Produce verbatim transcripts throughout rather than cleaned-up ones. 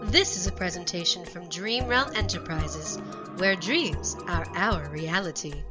This is a presentation from Dream Realm Enterprises, where dreams are our reality.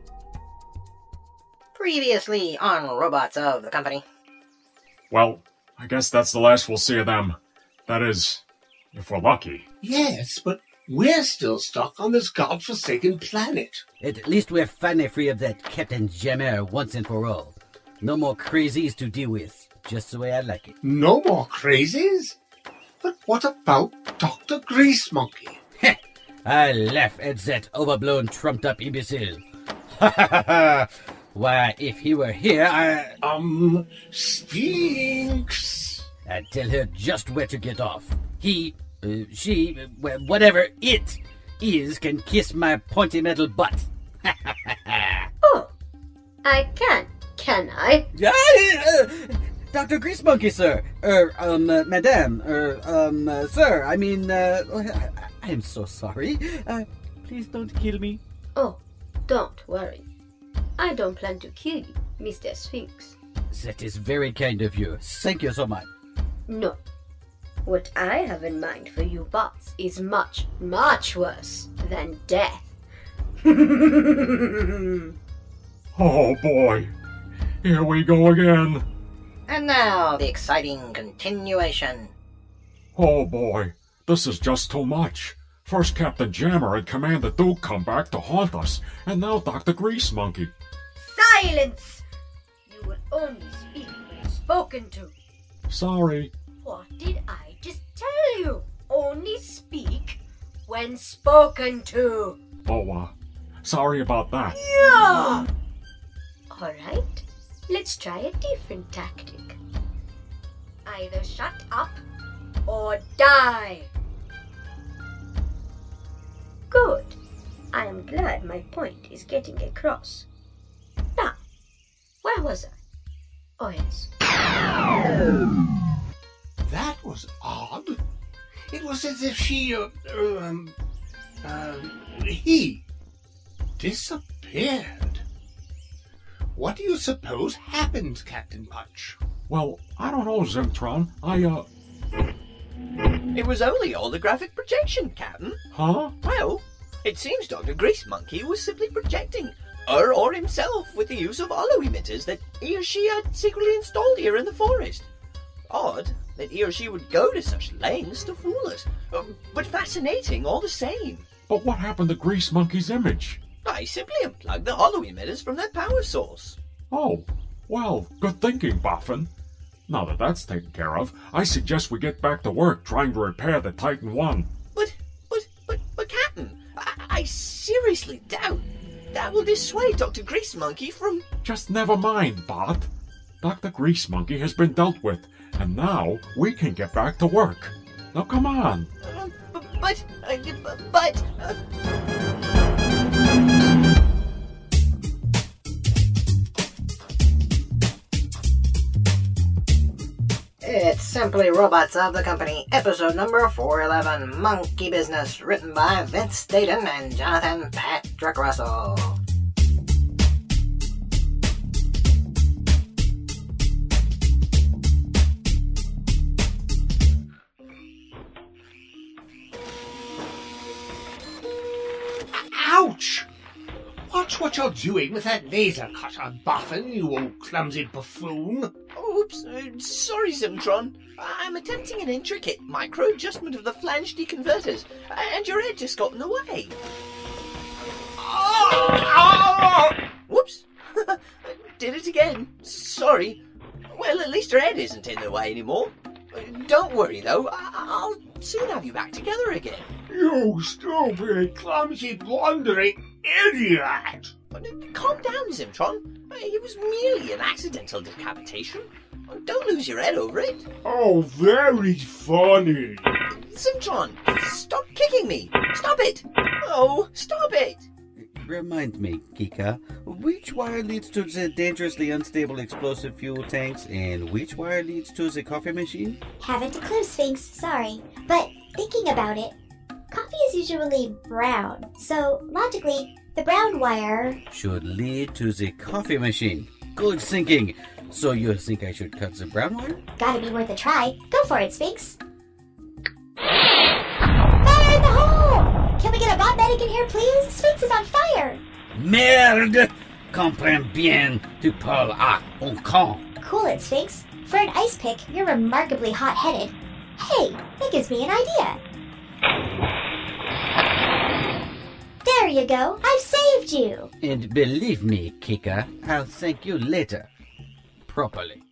Previously on Robots of the Company. Well, I guess that's the last we'll see of them. That is, if we're lucky. Yes, but we're still stuck on this godforsaken planet. At least we're finally free of that Captain Jammer once and for all. No more crazies to deal with, just the way I like it. No more crazies? But what about Doctor Grease Monkey? Heh! I laugh at that overblown, trumped-up imbecile. Ha ha ha ha! Why, if he were here, I... Um, Sphinx. I'd tell her just where to get off. He, uh, she, uh, whatever it is, can kiss my pointy metal butt. Ha ha ha ha! Oh, I can, can I? Uh, Doctor Grease Monkey, sir. Er, um, uh, madame. Er, um, uh, sir. I mean, uh, I, I'm so sorry. Uh, please don't kill me. Oh, don't worry. I don't plan to kill you, Mister Sphinx. That is very kind of you. Thank you so much. No. What I have in mind for you bots is much, much worse than death. Oh boy, here we go again. And now, the exciting continuation. Oh boy, this is just too much. First Captain Jammer and Commander Duke come back to haunt us, and now Doctor Grease Monkey. Silence! You will only speak when spoken to. Sorry. What did I just tell you? Only speak when spoken to. Oh, uh, sorry about that. Yeah! Alright, let's try a different tactic. Either shut up or die. Good. I am glad my point is getting across. Now, where was I? Oh, yes. That was odd. It was as if she, uh, um, uh, he disappeared. What do you suppose happened, Captain Punch? Well, I don't know, Zimtron. I, uh... It was only holographic projection, Captain. Huh? Well, it seems Doctor Grease Monkey was simply projecting her or himself with the use of holo emitters that he or she had secretly installed here in the forest. Odd that he or she would go to such lengths to fool us, um, but fascinating all the same. But what happened to Grease Monkey's image? I simply unplugged the holo emitters from their power source. Oh, well, good thinking, Boffin. Now that that's taken care of, I suggest we get back to work trying to repair the Titan one. But, but, but, but, Captain, I, I seriously doubt that will dissuade Doctor Grease Monkey from... Just never mind, Bot. Doctor Grease Monkey has been dealt with, and now we can get back to work. Now come on. Uh, but, but, uh, but... Uh... It's Simply Robots of the Company, episode number four eleven, Monkey Business, written by Vince Staten and Jonathan Patrick Russell. Ouch! Watch what you're doing with that laser cutter, Boffin, you old clumsy buffoon. Oops, uh, sorry, Zimtron. I'm attempting an intricate micro-adjustment of the flange deconverters, and your head just got in the way. Oh! Whoops. Did it again. Sorry. Well, at least her head isn't in the way anymore. Don't worry, though. I- I'll soon have you back together again. You stupid, clumsy, blundering idiot! Calm down, Zimtron. It was merely an accidental decapitation. Don't lose your head over it. Oh, very funny. Zimtron, stop kicking me. Stop it. Oh, stop it. Remind me, Kika, which wire leads to the dangerously unstable explosive fuel tanks, and which wire leads to the coffee machine? Haven't a clue, Sphinx, sorry. But thinking about it, coffee is usually brown, so logically, the brown wire should lead to the coffee machine. Good thinking. So you think I should cut the brown wire? Gotta be worth a try. Go for it, Sphinx. medic in here, please? Sphinx is on fire! Merde! Comprends bien, tu parles à un con. Cool it, Sphinx. For an ice pick, you're remarkably hot-headed. Hey, that gives me an idea. There you go. I've saved you. And believe me, Kika, I'll thank you later. Properly.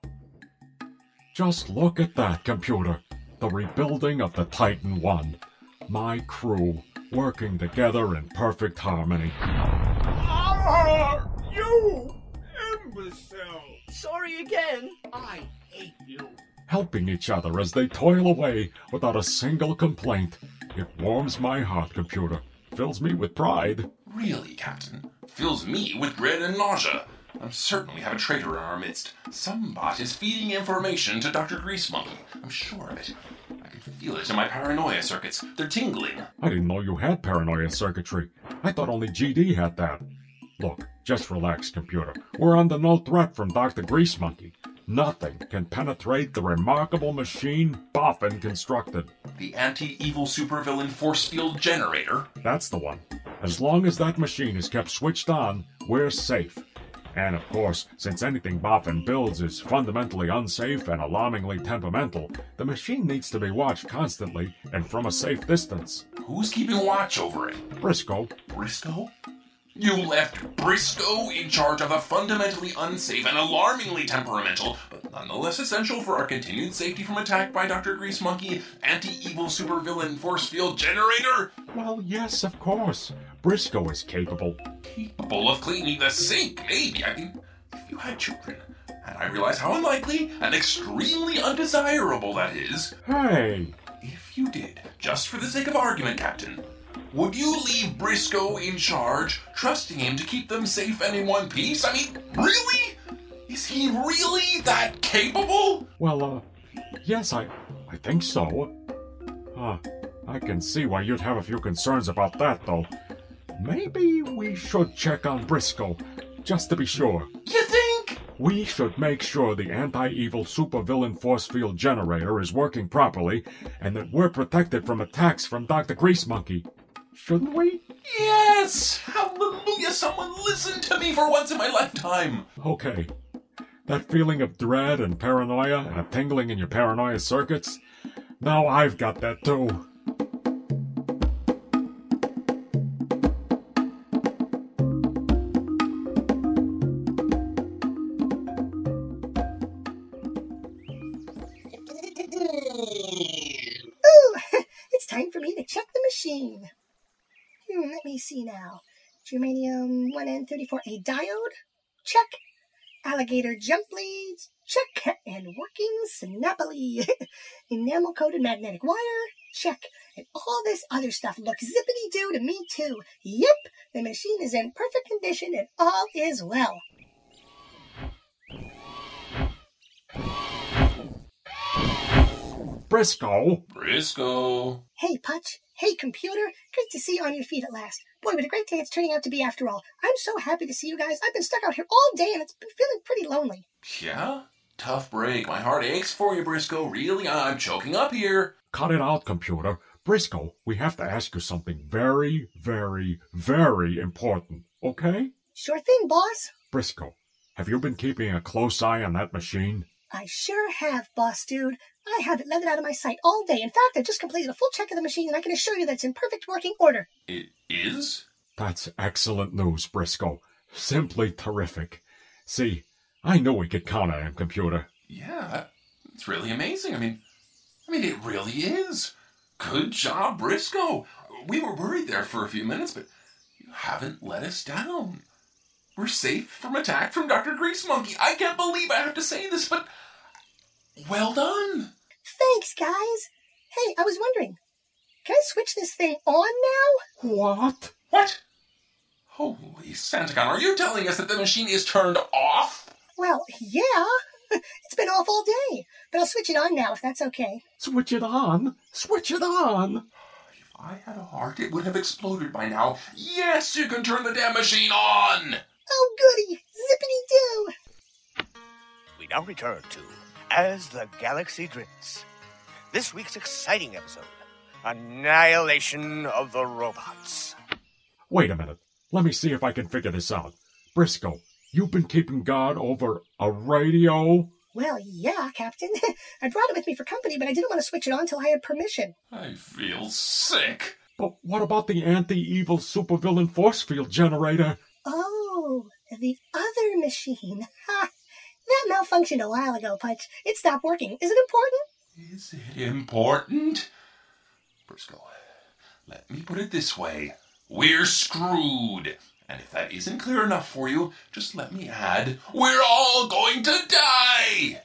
Just look at that, computer. The rebuilding of the Titan One. My crew working together in perfect harmony. Ah, you imbecile! Sorry again. I hate you. Helping each other as they toil away without a single complaint. It warms my heart, computer. Fills me with pride. Really, Captain? Fills me with dread and nausea. I'm certain we have a traitor in our midst. Some bot is feeding information to Doctor Greasemonkey. I'm sure of it. I can feel it in my paranoia circuits. They're tingling. I didn't know you had paranoia circuitry. I thought only G D had that. Look, just relax, computer. We're under no threat from Doctor Greasemonkey. Nothing can penetrate the remarkable machine Boffin constructed. The anti-evil supervillain force field generator? That's the one. As long as that machine is kept switched on, we're safe. And of course, since anything Boffin builds is fundamentally unsafe and alarmingly temperamental, the machine needs to be watched constantly and from a safe distance. Who's keeping watch over it? Briscoe. Briscoe? You left Briscoe in charge of the fundamentally unsafe and alarmingly temperamental, but nonetheless essential for our continued safety from attack by Doctor Greasemonkey, anti-evil supervillain force field generator? Well, yes, of course. Briscoe is capable. Capable of cleaning the sink, maybe. I mean, if you had children, and I realize how unlikely and extremely undesirable that is. Hey! If you did, just for the sake of argument, Captain, would you leave Briscoe in charge, trusting him to keep them safe and in one piece? I mean, really? Is he really that capable? Well, uh, yes, I, I think so. Huh, I can see why you'd have a few concerns about that, though. Maybe we should check on Briscoe, just to be sure. You think? We should make sure the anti-evil supervillain force field generator is working properly, and that we're protected from attacks from Doctor Greasemonkey. Shouldn't we? Yes! Hallelujah! Someone listen to me for once in my lifetime! Okay. That feeling of dread and paranoia and a tingling in your paranoia circuits? Now I've got that too. Ooh, it's time for me to check the machine. Hmm, let me see now. Germanium one N thirty-four A diode? Check. Alligator jump blades? Check. And working snappily. Enamel-coated magnetic wire? Check. And all this other stuff looks zippity-doo to me too. Yep, the machine is in perfect condition and all is well. Briscoe! Briscoe! Hey, Putch. Hey, computer. Great to see you on your feet at last. Boy, what a great day it's turning out to be after all. I'm so happy to see you guys. I've been stuck out here all day and it's been feeling pretty lonely. Yeah? Tough break. My heart aches for you, Briscoe. Really, I'm choking up here. Cut it out, computer. Briscoe, we have to ask you something very, very, very important, okay? Sure thing, boss. Briscoe, have you been keeping a close eye on that machine? I sure have, boss dude. I haven't let it out of my sight all day. In fact, I just completed a full check of the machine, and I can assure you that it's in perfect working order. It is? That's excellent news, Briscoe. Simply terrific. See, I knew we could count on him, computer. Yeah, it's really amazing. I mean, I mean, it really is. Good job, Briscoe. We were worried there for a few minutes, but you haven't let us down. We're safe from attack from Doctor Greasemonkey. I can't believe I have to say this, but well done. Thanks, guys. Hey, I was wondering, can I switch this thing on now? What? What? Holy Santagon, are you telling us that the machine is turned off? Well, yeah. It's been off all day, but I'll switch it on now if that's okay. Switch it on? Switch it on! If I had a heart, it would have exploded by now. Yes, you can turn the damn machine on! Oh, goody! Zippity-doo! We now return to As the Galaxy Drifts. This week's exciting episode, Annihilation of the robots. Wait a minute. Let me see if I can figure this out. Briscoe, you've been keeping guard over a radio? Well, yeah, Captain. I brought it with me for company, but I didn't want to switch it on until I had permission. I feel sick. But what about the anti-evil supervillain force field generator? Oh, the other machine. Ha! That malfunctioned a while ago, Punch. It stopped working. Is it important? Is it important? Briscoe, let me put it this way. We're screwed. And if that isn't clear enough for you, just let me add, we're all going to die!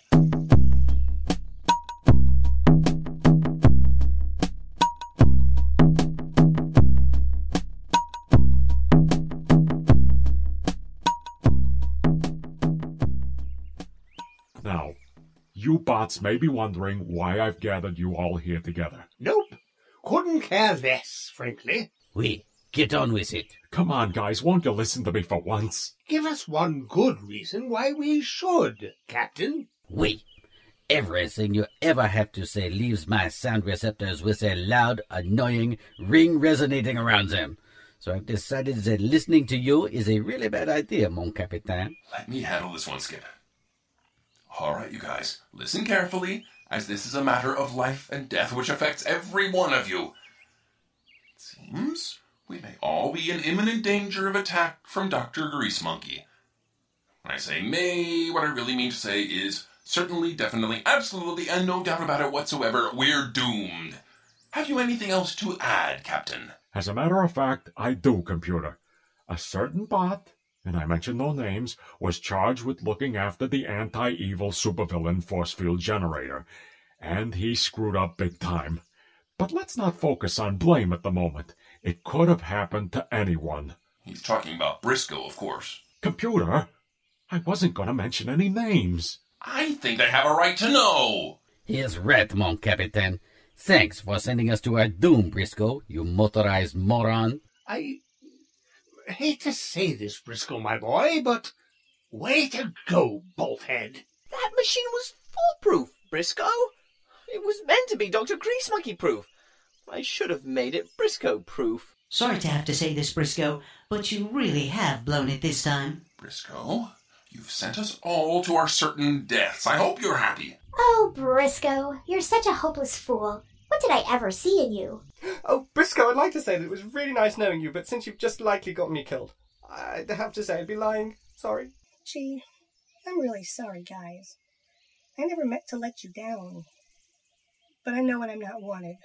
Now, you bots may be wondering why I've gathered you all here together. Nope. Couldn't care less, frankly. We get on with it. Come on, guys, won't you listen to me for once? Give us one good reason why we should, Captain. We. Everything you ever have to say leaves my sound receptors with a loud, annoying ring resonating around them. So I've decided that listening to you is a really bad idea, mon capitaine. Let me handle this one, Skip. All right, you guys, listen carefully, as this is a matter of life and death which affects every one of you. It seems we may all be in imminent danger of attack from Doctor Grease Monkey. When I say may, what I really mean to say is certainly, definitely, absolutely, and no doubt about it whatsoever, we're doomed. Have you anything else to add, Captain? As a matter of fact, I do, computer. A certain bot, and I mention no names, was charged with looking after the anti-evil supervillain force field generator, and he screwed up big time. But let's not focus on blame at the moment. It could have happened to anyone. He's talking about Briscoe, of course. Computer, I wasn't going to mention any names. I think I have a right to know. He's right, mon capitaine. Thanks for sending us to our doom, Briscoe, you motorized moron. I hate to say this, Briscoe, my boy, but way to go, bolthead. That machine was foolproof, Briscoe. It was meant to be Doctor Grease Monkey proof. I should have made it Briscoe proof. Sorry to have to say this, Briscoe, but you really have blown it this time. Briscoe, you've sent us all to our certain deaths. I hope you're happy. Oh, Briscoe, you're such a hopeless fool. What did I ever see in you? Oh, Briscoe, I'd like to say that it was really nice knowing you, but since you've just likely gotten me killed, I'd have to say I'd be lying. Sorry. Gee, I'm really sorry, guys. I never meant to let you down. But I know when I'm not wanted.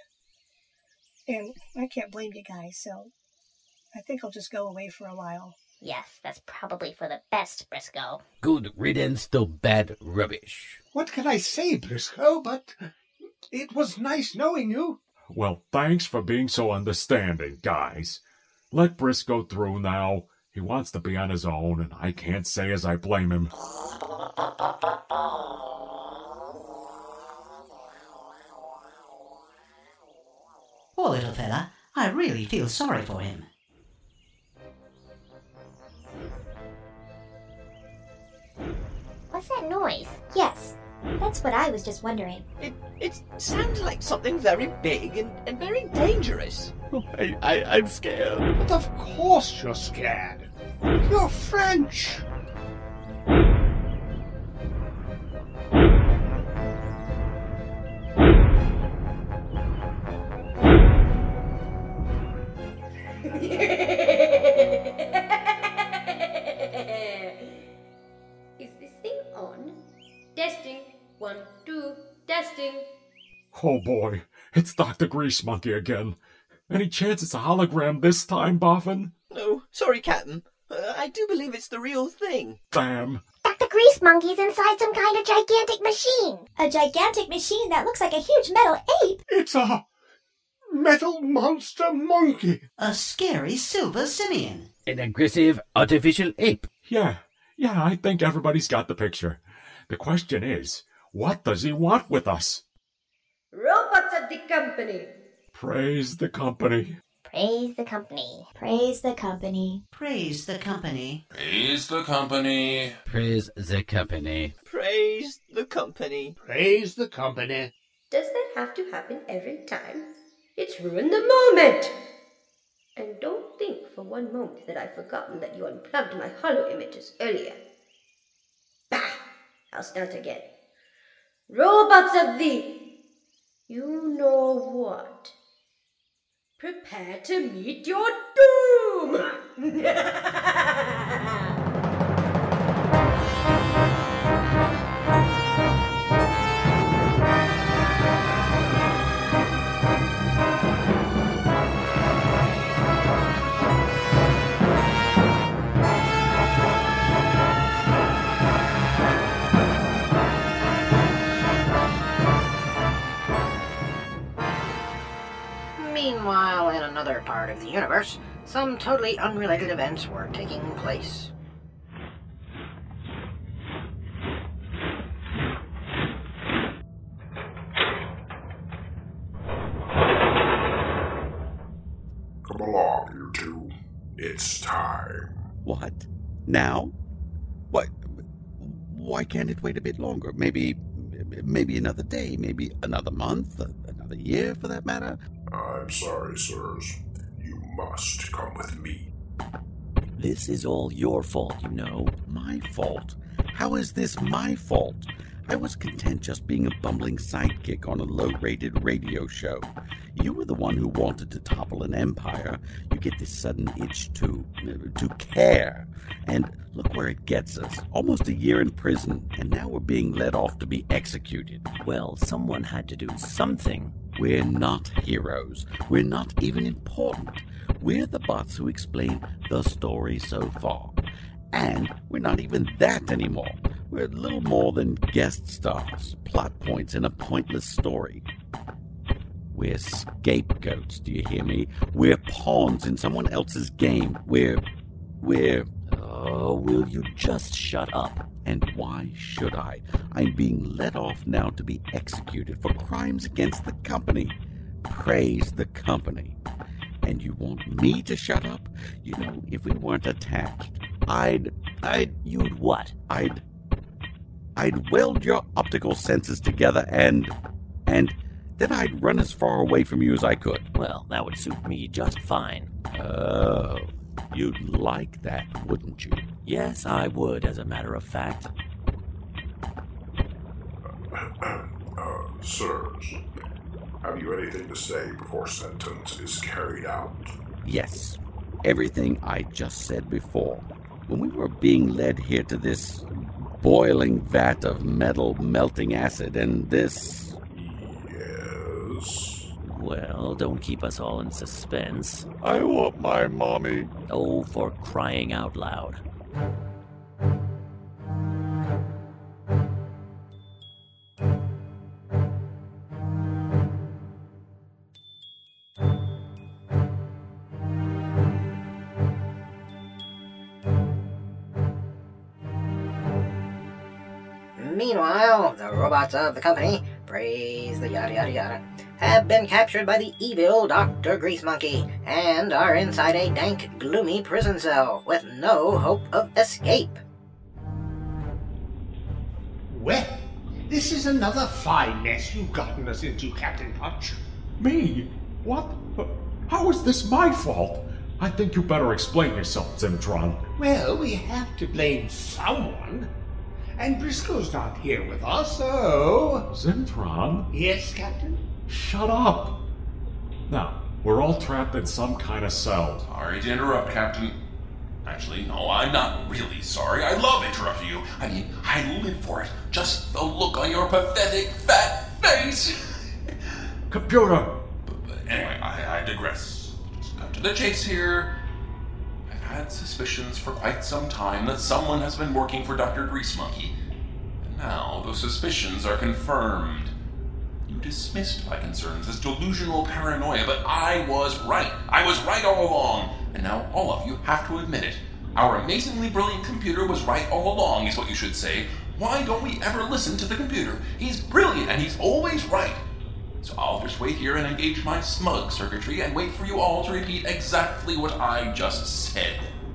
And I can't blame you guys, so I think I'll just go away for a while. Yes, that's probably for the best, Briscoe. Good riddance to bad rubbish. What can I say, Briscoe, but it was nice knowing you. Well, thanks for being so understanding, guys. Let Briscoe through now. He wants to be on his own, and I can't say as I blame him. Poor little fella. I really feel sorry for him. What's that noise? Yes, that's what I was just wondering. It it sounds like something very big and, and very dangerous. Oh, I, I, I'm scared. But of course you're scared. You're French. Is this thing on? Testing. One, two, testing. Oh boy, it's Doctor Grease Monkey again. Any chance it's a hologram this time, Boffin? No, sorry, Captain. Uh, I do believe it's the real thing. Damn. Doctor Grease Monkey's inside some kind of gigantic machine. A gigantic machine that looks like a huge metal ape. It's a metal monster monkey. A scary silver simian. An aggressive artificial ape. Yeah, yeah, I think everybody's got the picture. The question is, what does he want with us? Robots at the company. Praise the company. Praise the company. Praise the company. Praise the company. Praise the company. Praise the company. Praise the company. Praise the company. Does that have to happen every time? It's ruined the moment. And don't think for one moment that I've forgotten that you unplugged my hollow emitters earlier. Bah! I'll start again. Robots of the... You know what? Prepare to meet your doom! Meanwhile, in another part of the universe, some totally unrelated events were taking place. Come along, you two. It's time. What? Now? Why, why can't it wait a bit longer? Maybe, maybe another day, maybe another month, another year for that matter? I'm sorry, sirs. You must come with me. This is all your fault, you know. My fault? How is this my fault? I was content just being a bumbling sidekick on a low-rated radio show. You were the one who wanted to topple an empire. You get this sudden itch to, to care. And look where it gets us. Almost a year in prison, and now we're being let off to be executed. Well, someone had to do something. We're not heroes. We're not even important. We're the bots who explain the story so far. And we're not even that anymore. We're little more than guest stars, plot points in a pointless story. We're scapegoats, do you hear me? We're pawns in someone else's game. We're... we're... Oh, will you just shut up? And why should I? I'm being let off now to be executed for crimes against the company. Praise the company. And you want me to shut up? You know, if we weren't attached, I'd... I'd... You'd what? I'd... I'd weld your optical senses together and... and... then I'd run as far away from you as I could. Well, that would suit me just fine. Oh, you'd like that, wouldn't you? Yes, I would, as a matter of fact. uh, sirs, have you anything to say before sentence is carried out? Yes, everything I just said before. When we were being led here to this boiling vat of metal melting acid and this... Yes? Well, don't keep us all in suspense. I want my mommy. Oh, for crying out loud. Meanwhile, the robots of the company, praise the yada yada yada, have been captured by the evil Doctor Grease Monkey and are inside a dank, gloomy prison cell with no hope of escape. Well, this is another fine mess you've gotten us into, Captain Punch. Me? What? How is this my fault? I think you better explain yourself, Zimtron. Well, we have to blame someone. And Briscoe's not here with us, so... Zimtron? Yes, Captain? Shut up! Now, we're all trapped in some kind of cell. Sorry to interrupt, Captain. Actually, no, I'm not really sorry. I love interrupting you. I mean, I live for it. Just the look on your pathetic, fat face! Computer! But, but anyway, I, I digress. Just cut to the chase here. I've had suspicions for quite some time that someone has been working for Doctor Grease Monkey. And now those suspicions are confirmed. You dismissed my concerns as delusional paranoia, but I was right. I was right all along. And now all of you have to admit it. Our amazingly brilliant computer was right all along, is what you should say. Why don't we ever listen to the computer? He's brilliant and he's always right. So I'll just wait here and engage my smug circuitry and wait for you all to repeat exactly what I just said.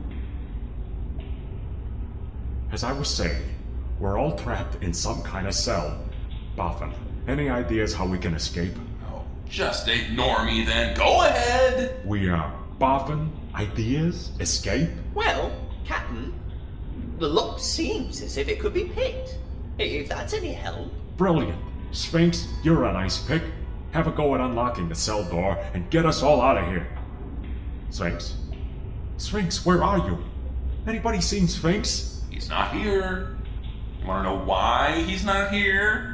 As I was saying, we're all trapped in some kind of cell. Boffin, any ideas how we can escape? Oh, Just ignore me then. Go ahead. We are boffin, ideas, escape. Well, Captain, the lock seems as if it could be picked. If that's any help. Brilliant. Sphinx, you're a nice pick. Have a go at unlocking the cell door and get us all out of here. Sphinx? Sphinx, where are you? Anybody seen Sphinx? He's not here. You wanna know why he's not here?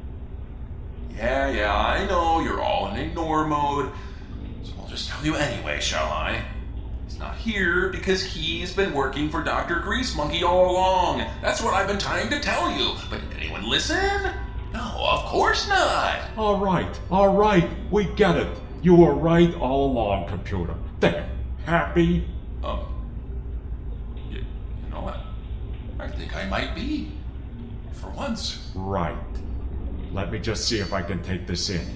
Yeah, yeah, I know you're all in ignore mode, so I'll just tell you anyway, shall I? He's not here because he's been working for Doctor Grease Monkey all along. That's what I've been trying to tell you. But did anyone listen? No, of course not. All right, all right, we get it. You were right all along, computer. There, happy? Um, you, you know what? I think I might be. For once. Right. Let me just see if I can take this in.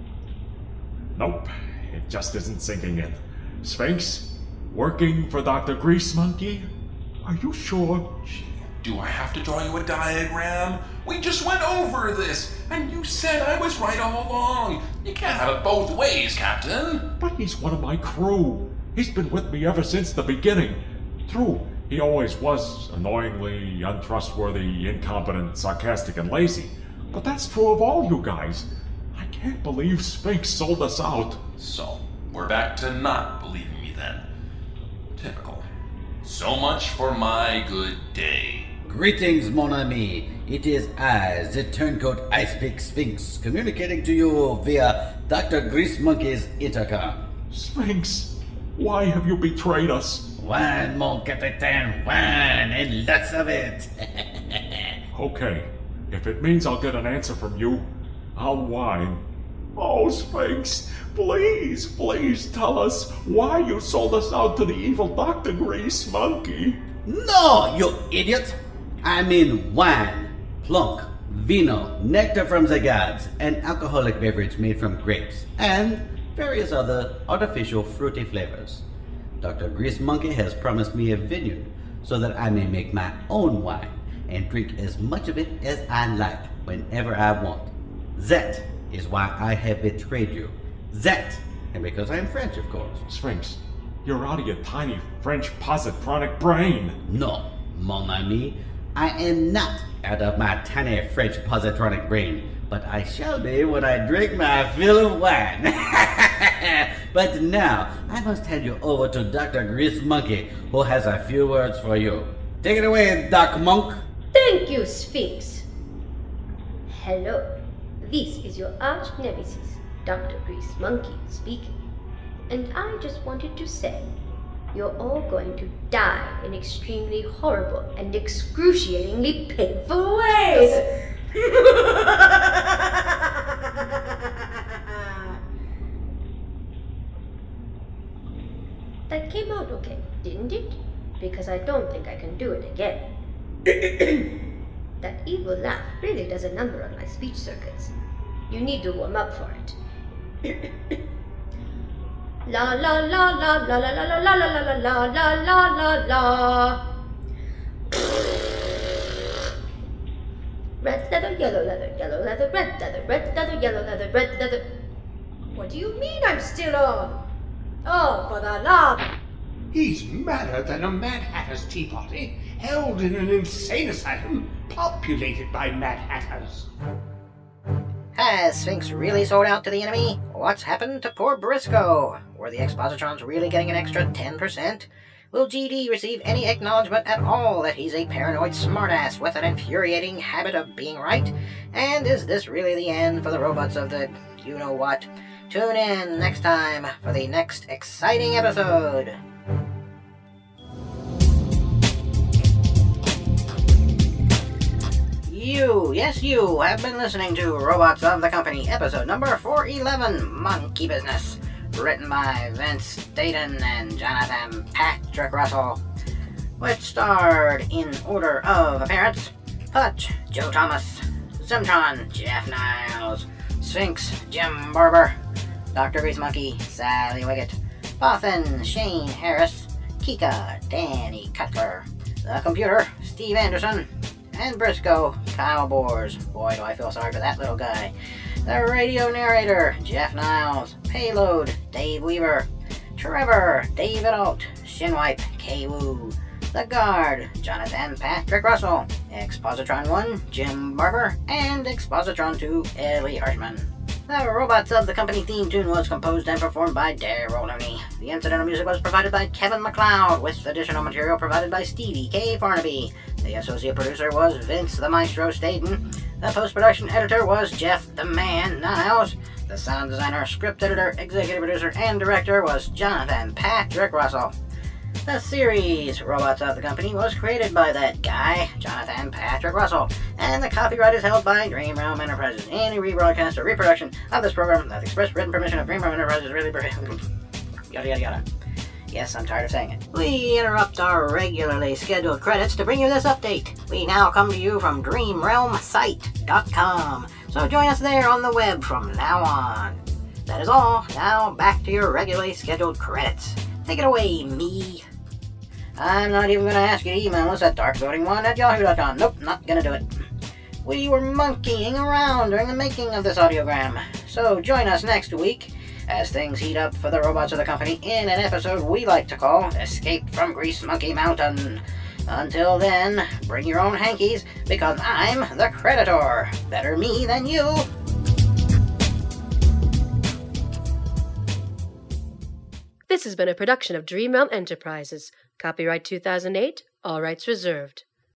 Nope, it just isn't sinking in. Sphinx, working for Doctor Grease Monkey? Are you sure? Do I have to draw you a diagram? We just went over this, and you said I was right all along. You can't have it both ways, Captain. But he's one of my crew. He's been with me ever since the beginning. True, he always was annoyingly untrustworthy, incompetent, sarcastic, and lazy. But that's true of all you guys. I can't believe Sphinx sold us out. So, we're back to not believing me then. Typical. So much for my good day. Greetings, mon ami. It is I, the turncoat Ice Pick Sphinx, communicating to you via Doctor Grease Monkey's intercom. Sphinx, why have you betrayed us? Wine, mon capitaine, wine, and lots of it. Okay. If it means I'll get an answer from you, I'll whine. Oh, Sphinx, please, please tell us why you sold us out to the evil Doctor Grease Monkey. No, you idiot! I mean wine, plunk, vino, nectar from the gods, an alcoholic beverage made from grapes, and various other artificial fruity flavors. Doctor Grease Monkey has promised me a vineyard so that I may make my own wine and drink as much of it as I like whenever I want. That is why I have betrayed you. That, and because I am French, of course. Sphinx, you're out of your tiny French positronic brain. No, mon ami, I am not out of my tiny French positronic brain, but I shall be when I drink my fill of wine. But now, I must hand you over to Doctor Grease Monkey, who has a few words for you. Take it away, Doc Monk. Thank you, Sphinx. Hello, this is your arch nemesis, Doctor Grease Monkey speaking. And I just wanted to say, you're all going to die in extremely horrible and excruciatingly painful ways. That came out okay, didn't it? Because I don't think I can do it again. That evil laugh really does a number on my speech circuits. You need to warm up for it. La la la la la la la la la la la la la la la. Red leather, yellow leather, yellow leather, red leather, red leather, yellow leather, red leather. What do you mean I'm still on? Oh, for the love! He's madder than a Mad Hatter's tea party, held in an insane asylum populated by Mad Hatters. Has Sphinx really sold out to the enemy? What's happened to poor Briscoe? Were the expositrons really getting an extra ten percent? Will G D receive any acknowledgement at all that he's a paranoid smartass with an infuriating habit of being right? And is this really the end for the robots of the you-know-what? Tune in next time for the next exciting episode. You, yes you, have been listening to Robots of the Company, episode number four eleven, Monkey Business, written by Vince Dayton and Jonathan Patrick Russell, which starred, in order of appearance, Hutch, Joe Thomas, Zimtron, Jeff Niles, Sphinx, Jim Barber, Doctor Grease Monkey, Sally Wiggett, Boffin, Shane Harris, Kika, Danny Cutler, The Computer, Steve Anderson, and Briscoe, Kyle Boers. Boy, do I feel sorry for that little guy. The radio narrator, Jeff Niles. Payload, Dave Weaver. Trevor, David Alt. Shinwipe, Kay Woo. The Guard, Jonathan Patrick Russell. Expositron one, Jim Barber. And Expositron two, Ellie Harshman. The Robots of the Company theme tune was composed and performed by Daryl Looney. The incidental music was provided by Kevin MacLeod, with additional material provided by Stevie K. Farnaby. The associate producer was Vince the Maestro Staden. The post-production editor was Jeff the Man Niles. The sound designer, script editor, executive producer, and director was Jonathan Patrick Russell. The series, Robots of the Company, was created by that guy, Jonathan Patrick Russell, and the copyright is held by Dream Realm Enterprises. Any rebroadcast or reproduction of this program without the express written permission of Dream Realm Enterprises is really prohibited. Yada yada yada. Yes, I'm tired of saying it. We interrupt our regularly scheduled credits to bring you this update. We now come to you from dream realm site dot com, so join us there on the web from now on. That is all. Now back to your regularly scheduled credits. Take it away, me. I'm not even going to ask you to email us at dark voting one at yahoo dot com. Nope, not going to do it. We were monkeying around during the making of this audiogram, so join us next week as things heat up for the Robots of the Company in an episode we like to call Escape from Grease Monkey Mountain. Until then, bring your own hankies, because I'm the Creditor. Better me than you. This has been a production of Dream Realm Enterprises. Copyright two thousand eight, all rights reserved.